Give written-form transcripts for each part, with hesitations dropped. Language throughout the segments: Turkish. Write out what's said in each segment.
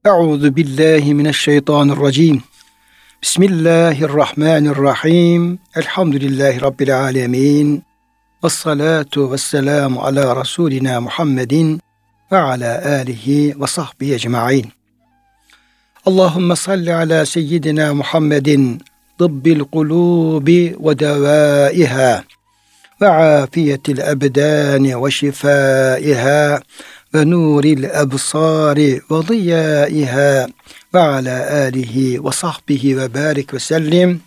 Euzu billahi mineşşeytanirracim. Bismillahirrahmanirrahim. Elhamdülillahi Rabbil alemin. Vessalatu vesselamu ala Resulina Muhammedin ve ala alihi ve sahbihi ecma'in. Allahümme salli ala seyyidina Muhammedin tıbbil kulubi ve devaiha ve afiyetil ebdani ve şifaiha ve nuril ebsari ve ziyaiha ve ala alihi ve sahbihi ve barik ve sellim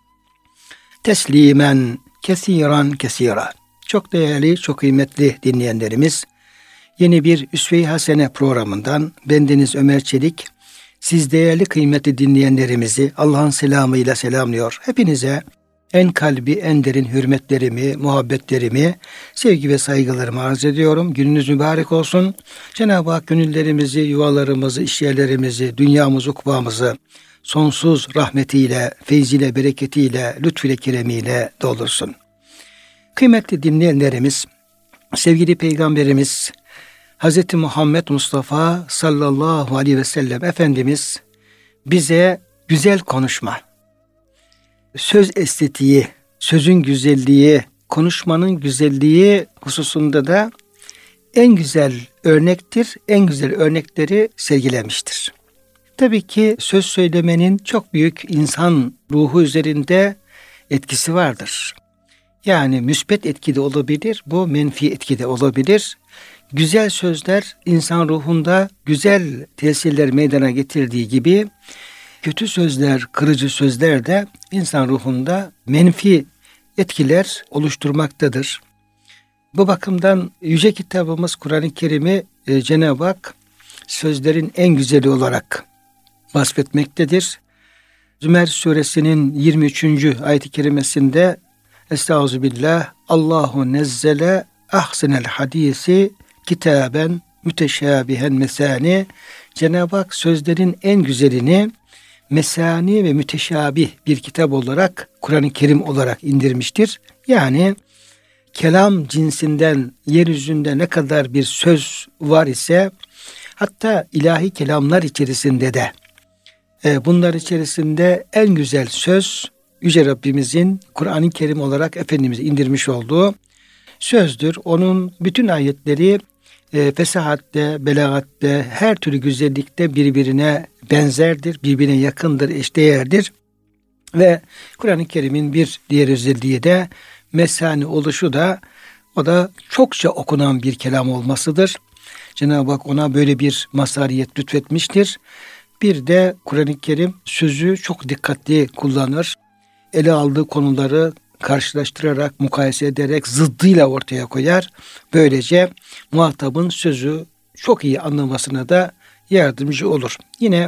teslimen kesiran kesira. Çok değerli, çok kıymetli dinleyenlerimiz, yeni bir Üsve-i Hasene programından bendeniz Ömer Çelik, siz değerli kıymetli dinleyenlerimizi Allah'ın selamıyla selamlıyor. Hepinize en kalbi, en derin hürmetlerimi, muhabbetlerimi, sevgi ve saygılarımı arz ediyorum. Gününüz mübarek olsun. Cenab-ı Hak gönüllerimizi, yuvalarımızı, işyerlerimizi, dünyamızı, ukbamızı sonsuz rahmetiyle, feyziyle, bereketiyle, lütfüyle, keremiyle doldursun. Kıymetli dinleyenlerimiz, sevgili Peygamberimiz Hz. Muhammed Mustafa sallallahu aleyhi ve sellem Efendimiz bize güzel konuşma, söz estetiği, sözün güzelliği, konuşmanın güzelliği hususunda da en güzel örnektir, en güzel örnekleri sergilemiştir. Tabii ki söz söylemenin çok büyük insan ruhu üzerinde etkisi vardır. Yani müsbet etki de olabilir, bu menfi etki de olabilir. Güzel sözler insan ruhunda güzel tesirler meydana getirdiği gibi kötü sözler, kırıcı sözler de insan ruhunda menfi etkiler oluşturmaktadır. Bu bakımdan yüce kitabımız Kur'an-ı Kerim'i Cenab-ı Hak sözlerin en güzeli olarak vasfetmektedir. Zümer suresinin 23. ayet-i kerimesinde Estağfirullah, Allahu nezzele ahsenel hadisi kitaben müteşabihen mesani. Cenab-ı Hak sözlerin en güzelini mesani ve müteşabih bir kitap olarak Kur'an-ı Kerim olarak indirmiştir. Yani kelam cinsinden yeryüzünde ne kadar bir söz var ise hatta ilahi kelamlar içerisinde de bunlar içerisinde en güzel söz Yüce Rabbimizin Kur'an-ı Kerim olarak Efendimiz'e indirmiş olduğu sözdür. Onun bütün ayetleri fesahatte, belagatte, her türlü güzellikte birbirine benzerdir, birbirine yakındır, eşdeğerdir. Ve Kur'an-ı Kerim'in bir diğer özelliği de mesani oluşu da o da çokça okunan bir kelam olmasıdır. Cenab-ı Hak ona böyle bir mazhariyet lütfetmiştir. Bir de Kur'an-ı Kerim sözü çok dikkatli kullanır. Ele aldığı konuları karşılaştırarak, mukayese ederek zıddıyla ortaya koyar. Böylece muhatabın sözü çok iyi anlamasına da yardımcı olur. Yine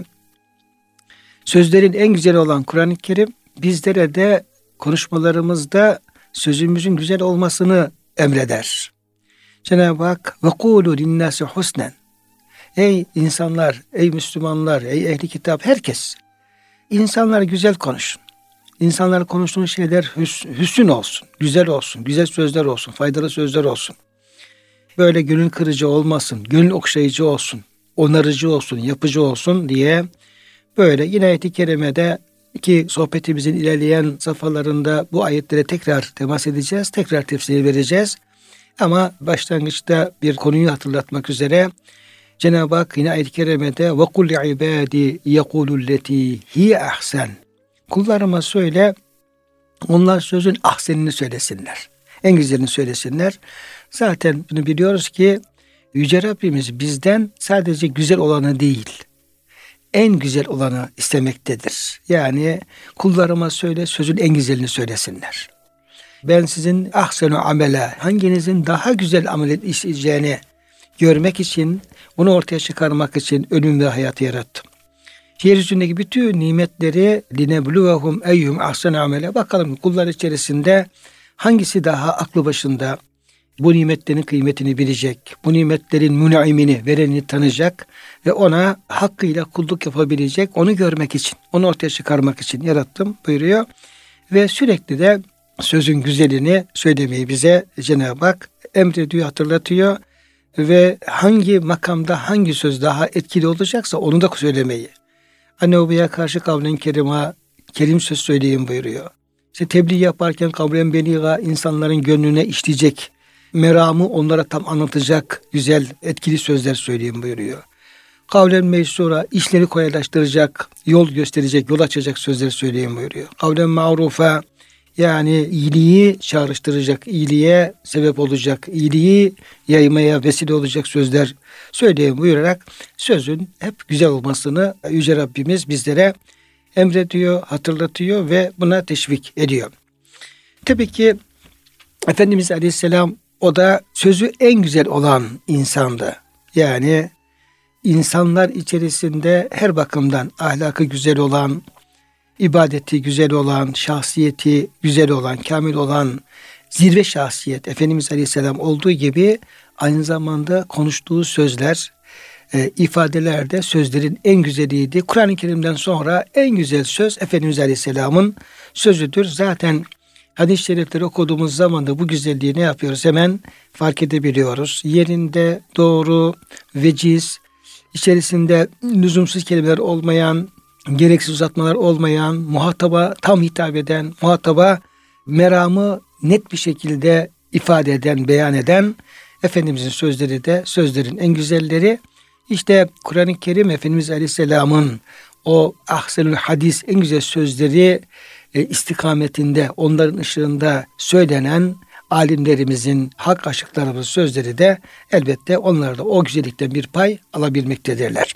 sözlerin en güzeli olan Kur'an-ı Kerim bizlere de konuşmalarımızda sözümüzün güzel olmasını emreder. Cenab-ı Hak وَقُولُوا لِلنَّاسِ حُسْنًا. Ey insanlar, ey Müslümanlar, ey ehli kitap, herkes, insanlar güzel konuşun. İnsanlar konuştuğun şeyler hüsn olsun, güzel sözler olsun, faydalı sözler olsun. Böyle gönül kırıcı olmasın, gönül okşayıcı olsun, onarıcı olsun, yapıcı olsun diye böyle yine ayet-i kerimede ki sohbetimizin ilerleyen safhalarında bu ayetlere tekrar temas edeceğiz, tekrar tefsir vereceğiz. Ama başlangıçta bir konuyu hatırlatmak üzere Cenab-ı Hak yine ayet-i kerimede وَقُلْ عِبَادِ يَقُولُ الَّتِي هِيَ أَحْسَنُ. Kullarıma söyle, onlar sözün ahsenini söylesinler. En güzelini söylesinler. Zaten bunu biliyoruz ki Yüce Rabbimiz bizden sadece güzel olanı değil, en güzel olanı istemektedir. Yani kullarıma söyle, sözün en güzelini söylesinler. Ben sizin ahsenu amele, hanginizin daha güzel amel işleyeceğini görmek için, bunu ortaya çıkarmak için ölüm ve hayatı yarattım. Yeryüzündeki bütün nimetleri linebluvehum eyyuhum ahsenu amele. Bakalım kullar içerisinde hangisi daha aklı başında bu nimetlerin kıymetini bilecek, bu nimetlerin mün'imini, verenini tanıyacak ve ona hakkıyla kulluk yapabilecek, onu görmek için, onu ortaya çıkarmak için yarattım buyuruyor. Ve sürekli de sözün güzelini söylemeyi bize Cenab-ı Hak emrediyor, hatırlatıyor. ve hangi makamda hangi söz daha etkili olacaksa onu da söylemeyi. Anne babaya karşı kavlen kerima, kerim söz söyleyin buyuruyor. İşte tebliğ yaparken kavlen beliga, insanların gönlüne işleyecek, meramı onlara tam anlatacak güzel, etkili sözler söyleyin buyuruyor. Kavlen meysura, işleri kolaylaştıracak, yol gösterecek, yol açacak sözler söyleyin buyuruyor. Kavlen ma'rufa, yani iyiliği çağrıştıracak, iyiliğe sebep olacak, iyiliği yaymaya vesile olacak sözler söyleyin buyurarak sözün hep güzel olmasını Yüce Rabbimiz bizlere emrediyor, hatırlatıyor ve buna teşvik ediyor. Tabii ki Efendimiz Aleyhisselam o da sözü en güzel olan insandı. Yani insanlar içerisinde her bakımdan ahlakı güzel olan, ibadeti güzel olan, şahsiyeti güzel olan, kamil olan zirve şahsiyet Efendimiz Aleyhisselam olduğu gibi aynı zamanda konuştuğu sözler, ifadelerde sözlerin en güzeliydi. Kur'an-ı Kerim'den sonra en güzel söz Efendimiz Aleyhisselam'ın sözüdür. Zaten hadis-i şerifleri okuduğumuz zaman da bu güzelliği ne yapıyoruz? Hemen fark edebiliyoruz. Yerinde, doğru, veciz, içerisinde lüzumsuz kelimeler olmayan, gereksiz uzatmalar olmayan, muhataba tam hitap eden, muhataba meramı net bir şekilde ifade eden, beyan eden Efendimizin sözleri de sözlerin en güzelleri. İşte Kur'an-ı Kerim Efendimiz Aleyhisselam'ın o ahsenül hadis en güzel sözleri istikametinde, onların ışığında söylenen alimlerimizin, hak aşıklarımızın sözleri de elbette onlar da o güzellikten bir pay alabilmektedirler.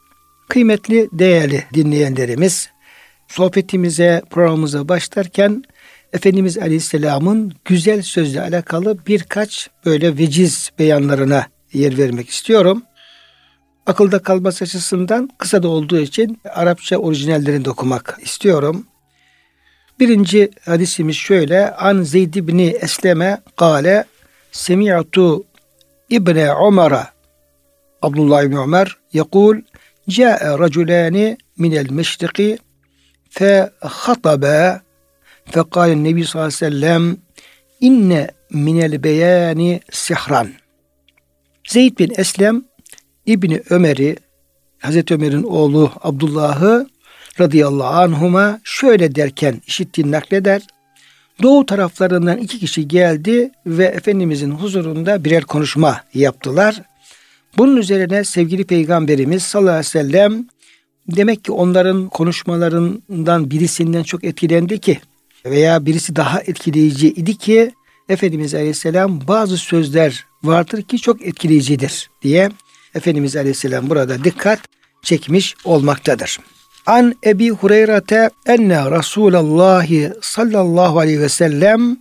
Kıymetli, değerli dinleyenlerimiz, sohbetimize, programımıza başlarken Efendimiz Aleyhisselam'ın güzel sözle alakalı birkaç böyle veciz beyanlarına yer vermek istiyorum. Akılda kalması açısından kısa da olduğu için Arapça orijinallerini de okumak istiyorum. Birinci hadisimiz şöyle. An Zeyd ibn Esleme kâle semi'tu İbne Umar'a, Abdullah İbni Ömer yekul câe raculâni minel meşriki fe hataba fekâle Nebi sallallahu aleyhi ve sellem inne minel beyani sihran. Zeyd bin Eslem İbni Ömer'i, Hazreti Ömer'in oğlu Abdullah'ı radıyallahu anhuma şöyle derken işittiğini nakleder. Doğu taraflarından 2 kişi geldi ve Efendimizin huzurunda birer konuşma yaptılar. Bunun üzerine sevgili Peygamberimiz sallallahu aleyhi ve sellem demek ki onların konuşmalarından birisinden çok etkilendi ki veya birisi daha etkileyici idi ki Efendimiz aleyhisselam bazı sözler vardır ki çok etkileyicidir diye Efendimiz aleyhisselam burada dikkat çekmiş olmaktadır. An Ebi Hureyre'te enne Resulallah sallallahu aleyhi ve sellem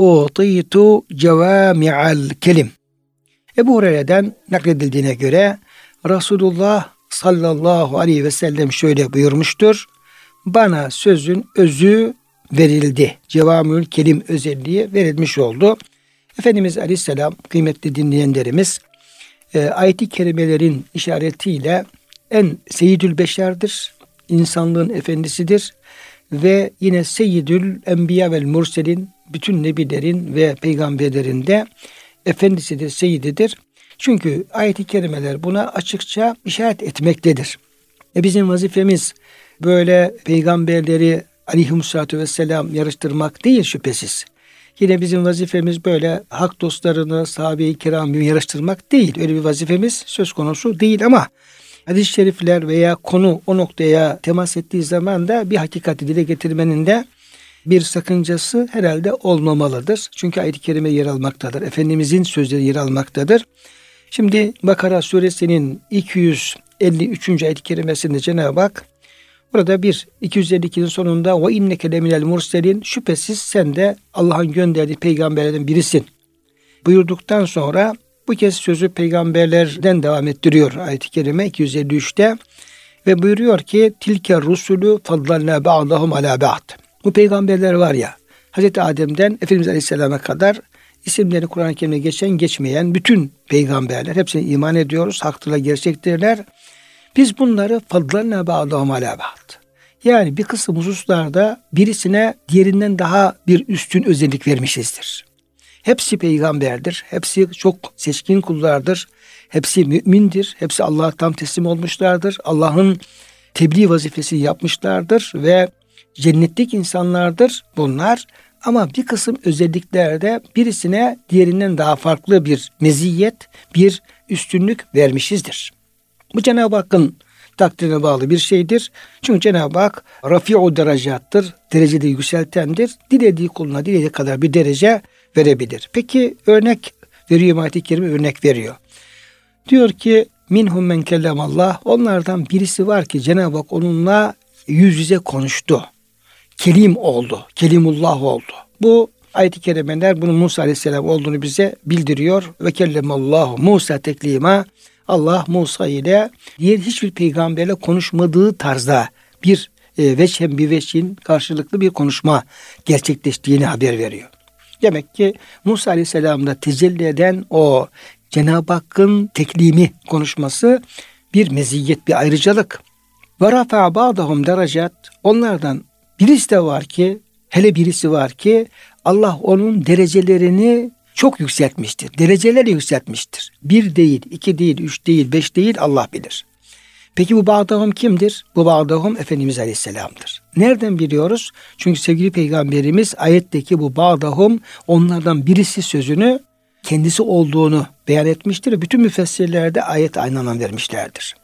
utitu cevami'al kelim. Ebu Hureyre'den nakledildiğine göre Resulullah sallallahu aleyhi ve sellem şöyle buyurmuştur. Bana sözün özü verildi. Cevami'ül kelim özelliği verilmiş oldu. Efendimiz aleyhisselam kıymetli dinleyenlerimiz ayet-i kerimelerin işaretiyle en seyyidül beşerdir. İnsanlığın efendisidir ve yine seyyidül enbiya vel murselin, bütün nebilerin ve peygamberlerin de efendisidir, seyyididir. Çünkü ayet-i kerimeler buna açıkça işaret etmektedir. Bizim vazifemiz böyle peygamberleri aleyhissalatu vesselam yarıştırmak değil şüphesiz. Yine bizim vazifemiz böyle hak dostlarını, sahabe-i kiramı yarıştırmak değil. Öyle bir vazifemiz söz konusu değil ama hadis-i şerifler veya konu o noktaya temas ettiği zaman da bir hakikati dile getirmenin de bir sakıncası herhalde olmamalıdır. Çünkü ayet-i kerime yer almaktadır. Efendimizin sözleri yer almaktadır. Şimdi Bakara suresinin 253. ayet-i kerimesinde Cenab-ı Hak burada 252'nin sonunda ve inneke leminel murselin, şüphesiz sen de Allah'ın gönderdiği peygamberlerden birisin buyurduktan sonra bu kez sözü peygamberlerden devam ettiriyor ayet-i kerime 253'te ve buyuruyor ki tilke rusulü faddalna ba'dahum ala ba'd. Bu peygamberler var ya, Hazreti Adem'den Efendimiz Aleyhisselam'a kadar isimleri Kur'an-ı Kerim'de geçen geçmeyen bütün peygamberler, hepsine iman ediyoruz, haktırla gerçektirler. Biz bunları faddalna ba'dahum ala ba'd. Yani bir kısım hususlarda birisine diğerinden daha bir üstün özellik vermişizdir. Hepsi peygamberdir. Hepsi çok seçkin kullardır. Hepsi mümindir. Hepsi Allah'a tam teslim olmuşlardır. Allah'ın tebliğ vazifesini yapmışlardır ve cennetlik insanlardır bunlar. Ama bir kısım özelliklerde birisine diğerinden daha farklı bir meziyet, bir üstünlük vermişizdir. Bu Cenab-ı Hakk'ın takdirine bağlı bir şeydir. Çünkü Cenab-ı Hak rafi'u derecattır, derecede yükseltendir. Dilediği kuluna dilediği kadar bir derece verebilir. Peki örnek veriyor, ayet-i kerime örnek veriyor. Diyor ki minhum men kellemallah, onlardan birisi var ki Cenab-ı Hak onunla yüz yüze konuştu. Kelim oldu, kelimullah oldu. Bu ayet-i kerimeler bunun Musa aleyhisselam olduğunu bize bildiriyor. Ve kellemallahu Musa teklima, Allah Musa ile diğer hiçbir peygamberle konuşmadığı tarzda bir veçhen bir veçhin karşılıklı bir konuşma gerçekleştiğini haber veriyor. Demek ki Musa aleyhisselamda tecelli eden o Cenab-ı Hakk'ın teklimi konuşması bir meziyet, bir ayrıcalık. Ve rafa'a ba'dahum derecat, onlardan birisi de var ki, hele birisi var ki Allah onun derecelerini çok yükseltmiştir. Dereceleri yükseltmiştir. 1 değil, 2 değil, 3 değil, 5 değil, Allah bilir. Peki bu ba'dahum kimdir? Bu ba'dahum Efendimiz Aleyhisselam'dır. Nereden biliyoruz? Çünkü sevgili Peygamberimiz ayetteki bu ba'dahum onlardan birisi sözünü kendisi olduğunu beyan etmiştir. Bütün müfessirlerde ayet aynı anlam vermişlerdir.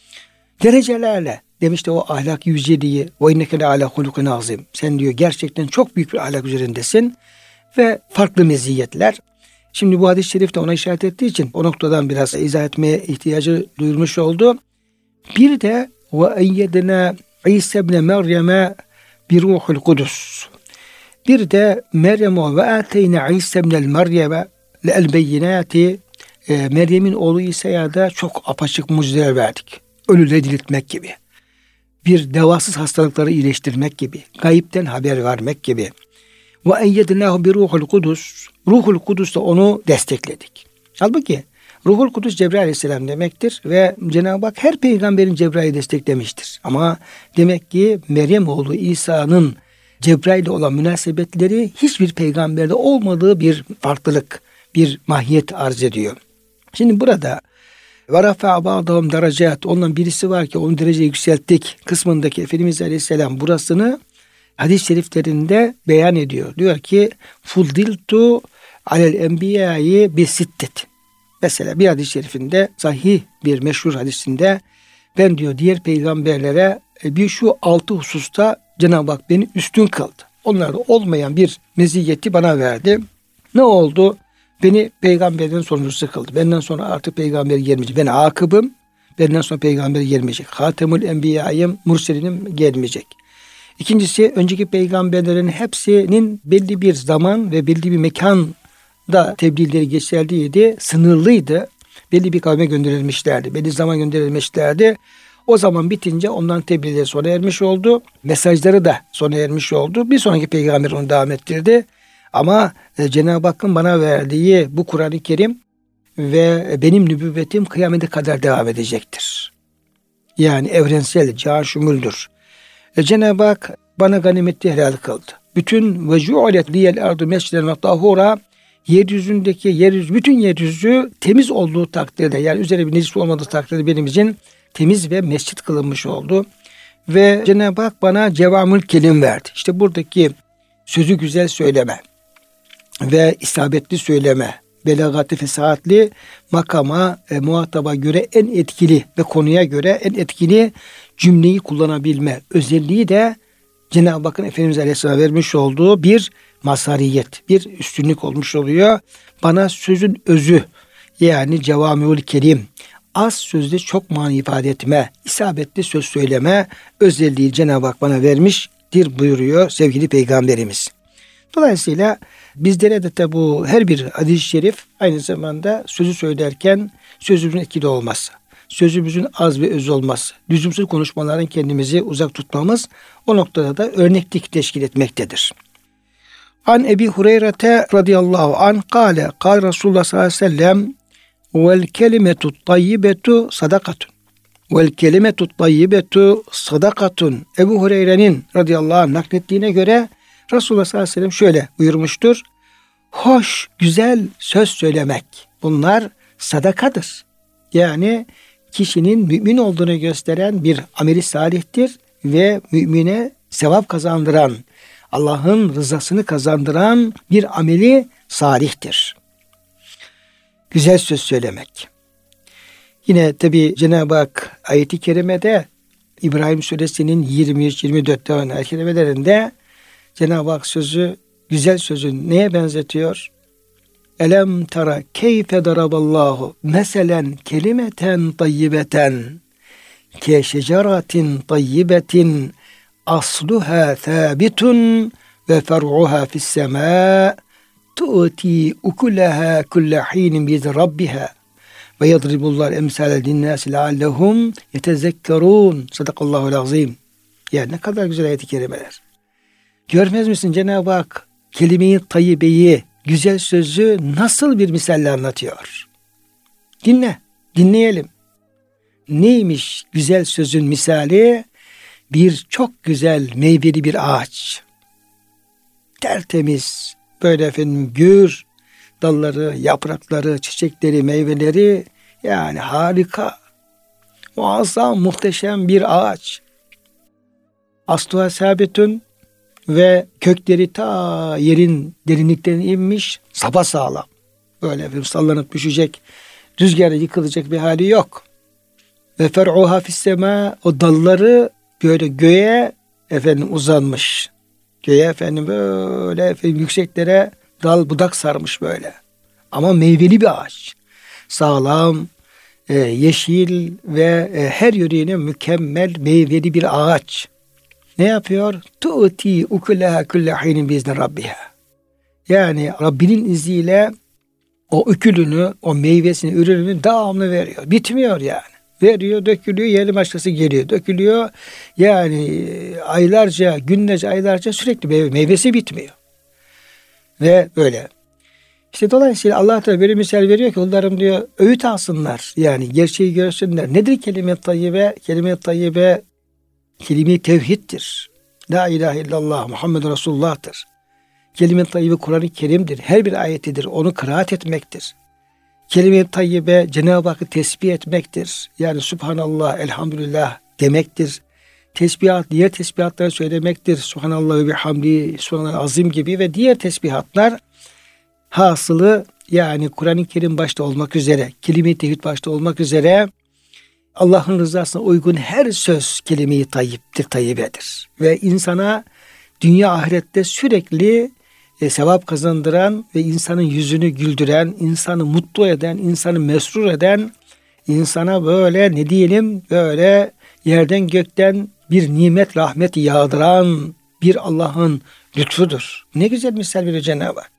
Derecelerle demişti o ahlak yüceliği, ve inneke le ala hulukun azim. Sen diyor gerçekten çok büyük bir ahlak üzerindesin ve farklı meziyetler. Şimdi bu hadis-i şerif de ona işaret ettiği için o noktadan biraz izah etmeye ihtiyacı duyulmuş oldu. Bir de ve eyyedena İsa ibn Meryem'e bir ruhul kudüs. Bir de Meryem'e ve ateyna İsa ibn Meryem'e le'el beyinati, Meryem'in oğlu İsa'ya da çok apaçık mucizeler verdik. Ölüleri diriltmek gibi. Bir devasız hastalıkları iyileştirmek gibi. Gayipten haber vermek gibi. Ve eyyednahu bir ruhul kudüs. Ruhul Kudüs'te onu destekledik. Halbuki Ruhul Kudüs Cebrail Aleyhisselam demektir ve Cenab-ı Hak her peygamberin Cebrail'i desteklemiştir. Ama demek ki Meryem oğlu İsa'nın Cebrail ile olan münasebetleri hiçbir peygamberde olmadığı bir farklılık, bir mahiyet arz ediyor. Şimdi burada ve rafa'a ba'dahum derecat, ondan birisi var ki onun dereceyi yükselttik kısmındaki Efendimiz Aleyhisselam burasını hadis-i şeriflerinde beyan ediyor. Diyor ki fuddiltu alel enbiyayı bi sittet. Mesela bir hadis-i şerifinde, sahih bir meşhur hadisinde, ben diyor diğer peygamberlere bir şu 6 hususta Cenab-ı Hak beni üstün kıldı. Onlarda olmayan bir meziyeti bana verdi. Ne oldu? Beni peygamberden sorumlusu kıldı. Benden sonra artık peygamber gelmeyecek. Ben akıbım. Benden sonra peygamber gelmeyecek. Hatemül enbiyayım, murselinim gelmeyecek. İkincisi, önceki peygamberlerin hepsinin belli bir zaman ve belli bir mekanda tebliğleri geçerliydi. Sınırlıydı. Belli bir kavme gönderilmişlerdi. Belli zaman gönderilmişlerdi. O zaman bitince ondan tebliğleri sona ermiş oldu. Mesajları da sona ermiş oldu. Bir sonraki peygamber onu devam ettirdi. Ama Cenab-ı Hakk'ın bana verdiği bu Kur'an-ı Kerim ve benim nübüvvetim kıyamete kadar devam edecektir. Yani evrensel, cihan-şumüldür. Cenab-ı Hak bana ganimeti helal kıldı. Bütün ve cu'alet liyel ardu mesciden ve tahura, bütün yeryüzü temiz olduğu takdirde, yani üzerine bir necis olmadığı takdirde benim için temiz ve mescit kılınmış oldu. Ve Cenab-ı Hak bana cevamül kelim verdi. İşte buradaki sözü güzel söyleme ve isabetli söyleme, belagatli, fesahatli, makama, muhataba göre en etkili ve konuya göre en etkili cümleyi kullanabilme özelliği de Cenab-ı Hakk'ın Efendimiz Aleyhisselam'a vermiş olduğu bir mazhariyet, bir üstünlük olmuş oluyor. Bana sözün özü, yani cevamiül kelim, az sözde çok mani ifade etme, isabetli söz söyleme özelliği Cenab-ı Hak bana vermiştir buyuruyor sevgili Peygamberimiz. Dolayısıyla bizlere de bu her bir hadis-i şerif aynı zamanda sözü söylerken sözümüzün etkili olması, sözümüzün az ve öz olması, lüzumsuz konuşmaların kendimizi uzak tutmamız o noktada da örneklik teşkil etmektedir. An Ebi Hureyre radıyallahu anh kâle Resulullah sallallahu aleyhi ve sellem vel kelimetu tayyibetu sadakatun. Vel kelimetu tayyibetu sadakatun. Ebu Hureyre'nin radıyallahu anh naklettiğine göre Resulullah sallallahu aleyhi ve sellem şöyle buyurmuştur. hoş, güzel söz söylemek. Bunlar sadakadır. Yani kişinin mümin olduğunu gösteren bir ameli salihtir ve mümine sevap kazandıran, Allah'ın rızasını kazandıran bir ameli salihtir. Güzel söz söylemek. Yine tabi Cenab-ı Hak ayet-i kerimede İbrahim suresinin 23-24'te olan ayet-i kerimelerinde Cenab-ı Hak güzel sözü neye benzetiyor? Elem tara keyfe daraballahu meselen kelimeten tayyibeten ke şeceratin tayyibetin asluha thabitun ve fer'uha fis sema tu'ti ukulaha kulle hinin biz rabbiha ve yadribullah emsale linnâsi leallehum yetezekkerûn. Sadakallahul azim. Yani ne kadar güzel ayet-i kerimeler. Görmez misin Cenab-ı Hak kelime-i tayyibeyi, güzel sözü nasıl bir misalle anlatıyor? Dinleyelim. Neymiş güzel sözün misali? Bir çok güzel meyveli bir ağaç. Tertemiz, böyle efendim gür, dalları, yaprakları, çiçekleri, meyveleri, yani harika, muazzam, muhteşem bir ağaç. Asluha sabitun ve kökleri ta yerin derinliklerine inmiş, sapasağlam. Böyle efendim sallanıp düşecek, rüzgarla yıkılacak bir hali yok. Ve fer'uha fissema, o dalları böyle göğe efendim uzanmış. Göğe efendim böyle efendim yükseklere dal budak sarmış böyle. Ama meyveli bir ağaç. Sağlam, yeşil ve her yönüyle mükemmel meyveli bir ağaç. Ne yapıyor? Tu'ti ukulaha kulle hinin biizni rabbiha. Yani Rabbinin izniyle o ükülünü, o meyvesini, ürününü devamlı veriyor. Bitmiyor yani. Veriyor, dökülüyor, yerli başkası geliyor. Dökülüyor. Yani aylarca, günlerce, aylarca sürekli meyvesi bitmiyor. Ve böyle. İşte dolayısıyla Allah Teala böyle misal veriyor ki onlarım diyor öğüt alsınlar. Yani gerçeği görsünler. Nedir kelime-i tayyibe? Kelime-i tayyibe kelime-i tevhiddir. La ilahe illallah Muhammed Resulullah'tır. Kelime-i tayyibe Kur'an-ı Kerim'dir. Her bir ayetidir. Onu kıraat etmektir. Kelime-i tayyibe Cenab-ı Hakk'ı tesbih etmektir. Yani Subhanallah, Elhamdülillah demektir. Diğer tesbihatları söylemektir. Subhanallah ve bihamdi, Subhanallah azim gibi ve diğer tesbihatlar hasılı yani Kur'an-ı Kerim başta olmak üzere, kelime-i tevhid başta olmak üzere Allah'ın rızasına uygun her söz kelime-i tayyiptir, tayyibedir. Ve insana dünya ahirette sürekli sevap kazandıran ve insanın yüzünü güldüren, insanı mutlu eden, insanı mesrur eden, insana böyle ne diyelim böyle yerden gökten bir nimet rahmet yağdıran bir Allah'ın lütfudur. Ne güzel misal veriyor Cenab-ı Hak.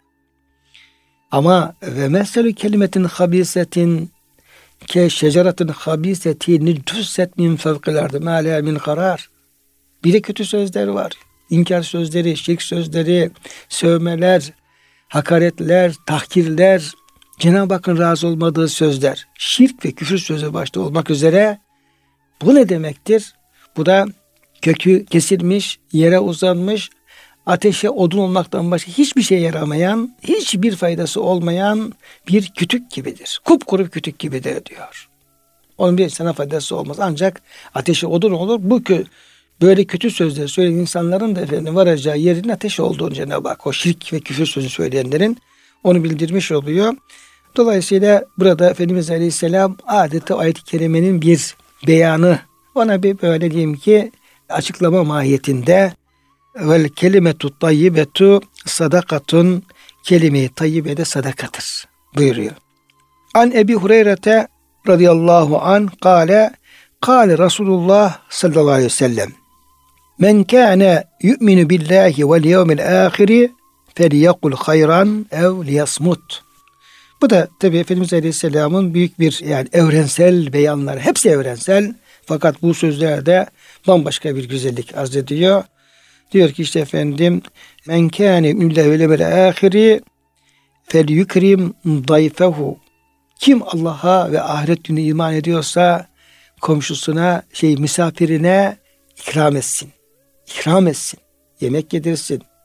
Ama ve meselü kelimetin habisetin ke şeceretin habisetin tüsset min fevkil ardı ma la min karar. Bir de kötü sözler var. İnkar sözleri, şirk sözleri, sövmeler, hakaretler, tahkirler, Cenab-ı Hakk'ın razı olmadığı sözler, şirk ve küfür sözü başta olmak üzere bu ne demektir? Bu da kökü kesilmiş, yere uzanmış, ateşe odun olmaktan başka hiçbir şey yaramayan, hiçbir faydası olmayan bir kütük gibidir. Kupkuru kütük gibidir diyor. Onun bir sana faydası olmaz. Ancak ateşe odun olur. Böyle kötü sözler söyleyen insanların da efendim varacağı yerin ateş olduğunu Cenab-ı Hak o şirk ve küfür sözü söyleyenlerin onu bildirmiş oluyor. Dolayısıyla burada Efendimiz Aleyhisselam adeta ayet-i kerimenin bir beyanı, ona bir böyle diyeyim ki açıklama mahiyetinde vel kelimetu tayyibetu sadakatun, kelime-i tayyibe de sadakadır buyuruyor. An Ebi Hureyre radıyallahu an kâle Resulullah sallallahu aleyhi ve sellem men kâne yu'minu billahi vel yevmil âhiri feliyekul hayran ev liyasmut. Bu da tabi Efendimiz Aleyhisselam'ın büyük bir yani evrensel beyanları. Hepsi evrensel. Fakat bu sözlerde bambaşka bir güzellik arz ediyor. Diyor ki işte efendim men kâne yu'minu billahi vel yevmil âhiri felyukrim dayfehu. Kim Allah'a ve ahiret gününe iman ediyorsa komşusuna, misafirine ikram etsin. İkram etsin. Yemek yedirsin.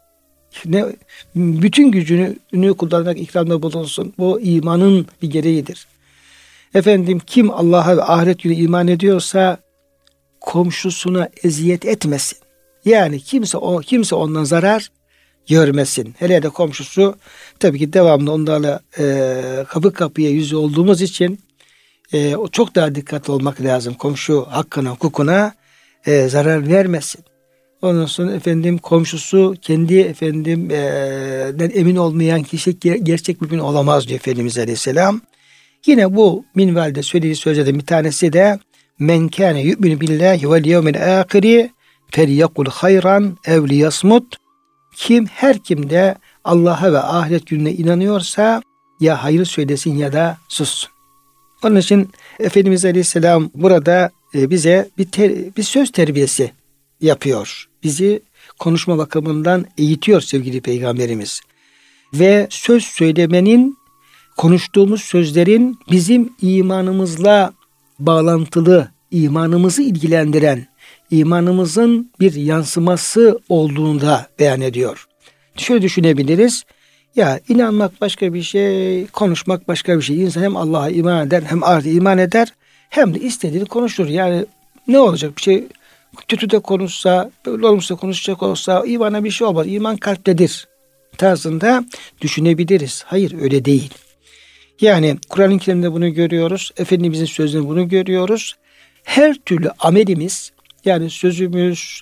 Bütün gücünü kullanarak ikramda bulunsun. Bu imanın bir gereğidir. Efendim, kim Allah'a ve ahiret günü iman ediyorsa komşusuna eziyet etmesin. Yani kimse ondan zarar görmesin. Hele de komşusu, tabii ki devamlı onlarla kapı kapıya yüz olduğumuz için çok daha dikkatli olmak lazım. Komşu hakkına, hukukuna zarar vermesin. Ondan sonra efendim komşusu kendi emin olmayan kişi gerçek mümin olamaz diyor Efendimiz Aleyhisselam. Yine bu minvalde söylediği sözlerden bir tanesi de men kâne yu'minu billahi vel yevmil âhiri felyekul hayran ev liyasmut. Her kim de Allah'a ve ahiret gününe inanıyorsa ya hayır söylesin ya da sussun. Onun için Efendimiz Aleyhisselam burada bize bir söz terbiyesi yapıyor. Bizi konuşma bakımından eğitiyor sevgili Peygamberimiz. Ve söz söylemenin, konuştuğumuz sözlerin bizim imanımızla bağlantılı, imanımızı ilgilendiren, imanımızın bir yansıması olduğunu da beyan ediyor. Şöyle düşünebiliriz. Ya inanmak başka bir şey, konuşmak başka bir şey. İnsan hem Allah'a iman eder, hem ahirete iman eder, hem de istediğini konuşur. Yani ne olacak bir şey, kötü de konuşsa, böyle olmuşsa konuşacak olsa imana bir şey olmaz. İman kalptedir tarzında düşünebiliriz. Hayır, öyle değil. Yani Kur'an-ı Kerim'de bunu görüyoruz. Efendimizin sözünde bunu görüyoruz. Her türlü amelimiz, yani sözümüz,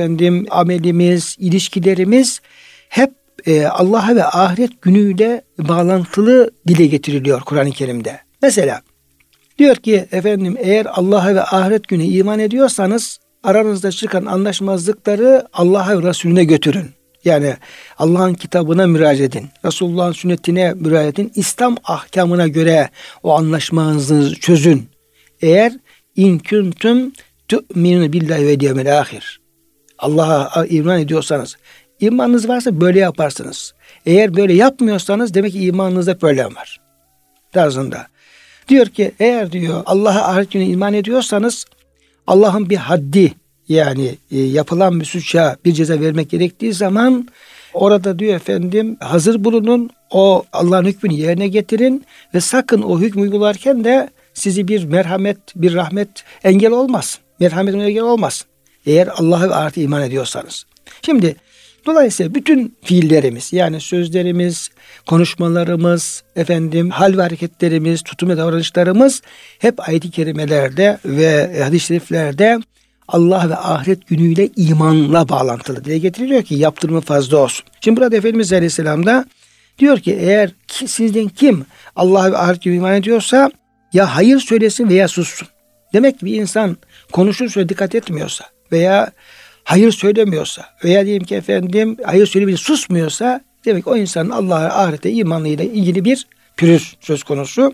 amelimiz, ilişkilerimiz hep Allah'a ve ahiret günüyle bağlantılı dile getiriliyor Kur'an-ı Kerim'de. Mesela diyor ki eğer Allah'a ve ahiret günü iman ediyorsanız aranızda çıkan anlaşmazlıkları Allah'a ve Resulüne götürün. Yani Allah'ın kitabına müracaat edin. Resulullah'ın sünnetine müracaat edin. İslam ahkamına göre o anlaşmanızı çözün. Eğer in kuntum tu'minun billahi ve yevmil ahir. Allah'a iman ediyorsanız, imanınız varsa böyle yaparsınız. Eğer böyle yapmıyorsanız demek ki imanınızda problem var. Tarzında. Diyor ki eğer diyor Allah'a ahiret gününe iman ediyorsanız Allah'ın bir haddi, yani yapılan bir suça bir ceza vermek gerektiği zaman orada diyor hazır bulunun, o Allah'ın hükmünü yerine getirin ve sakın o hükmü uygularken de sizi bir merhamet, bir rahmet engel olmasın. Merhametin engel olmasın. Eğer Allah'a ve ahirete iman ediyorsanız. Şimdi dolayısıyla bütün fiillerimiz, yani sözlerimiz, konuşmalarımız, hal ve hareketlerimiz, tutum ve davranışlarımız hep ayet-i kerimelerde ve hadis-i şeriflerde Allah ve ahiret günüyle imanla bağlantılı dile getiriliyor ki yaptırımı fazla olsun. Şimdi burada Efendimiz Aleyhisselam da diyor ki eğer sizden kim Allah ve ahiret gününe iman ediyorsa ya hayır söylesin veya sussun. Demek ki bir insan konuşursa dikkat etmiyorsa veya hayır söylemiyorsa veya diyelim ki hayır söyleyip susmuyorsa demek ki o insanın Allah'a ahirete imanıyla ilgili bir pürüz söz konusu.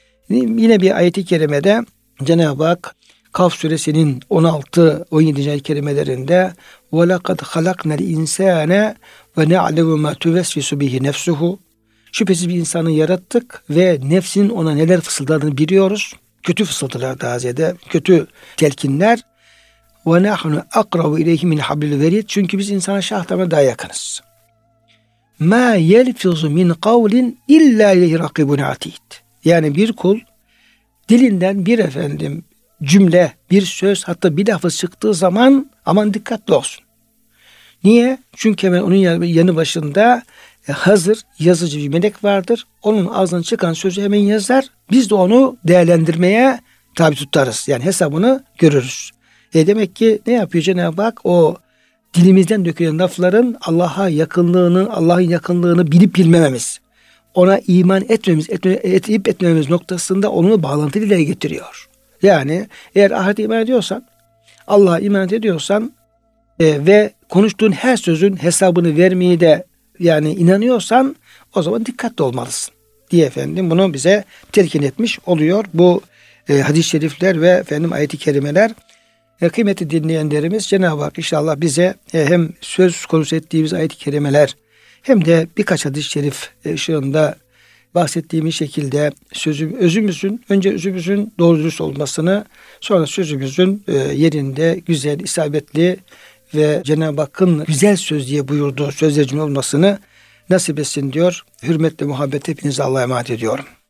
Yine bir ayet-i kerimede Cenab-ı Hak Kaf suresinin 16-17. ayet-i kerimelerinde وَلَقَدْ خَلَقْنَا الْاِنْسَانَ وَنَعْلَمُ مَا تُوَسْوِسُ بِهِ نَفْسُهُ. Şüphesiz bir insanı yarattık ve nefsinin ona neler fısıldadığını biliyoruz. Kötü fısıltılar, daha ziyade kötü telkinler. وَنَحْنُ أَقْرَبُ اِلَيْهِ مِنْ حَبْلِ الْوَرِيدِ. Çünkü biz insana şahtamına daha yakınız. مَا يَلْفِظُ مِنْ قَوْلٍ اِلَّا اِلَيْهِ رَقِبٌ عَتِيدٌ. Yani bir kul dilinden bir cümle, bir söz, hatta bir lafız çıktığı zaman aman dikkatli olsun. Niye? Çünkü hemen onun yanı başında hazır yazıcı bir melek vardır. Onun ağzından çıkan sözü hemen yazar. Biz de onu değerlendirmeye tabi tutarız. Yani hesabını görürüz. Demek ki ne yapıyor Cenab-ı Hak? O dilimizden dökülen lafların Allah'ın yakınlığını bilip bilmememiz, ona iman etmemiz noktasında onu bağlantılı dile getiriyor. Yani eğer ahirete iman ediyorsan, Allah'a iman ediyorsan ve konuştuğun her sözün hesabını vermeyi de yani inanıyorsan o zaman dikkatli olmalısın diye bunu bize telkin etmiş oluyor. Bu hadis-i şerifler ve ayet-i kerimeler. Kıymetli dinleyenlerimiz, Cenab-ı Hak inşallah bize hem söz konusu ettiğimiz ayet-i kerimeler hem de birkaç hadis-i şerif ışığında bahsettiğimiz şekilde önce özümüzün doğru dürüst olmasını, sonra sözümüzün yerinde, güzel, isabetli ve Cenab-ı Hakk'ın güzel söz diye buyurduğu sözlerinin olmasını nasip etsin diyor. Hürmetle muhabbet hepinize Allah'a emanet ediyorum.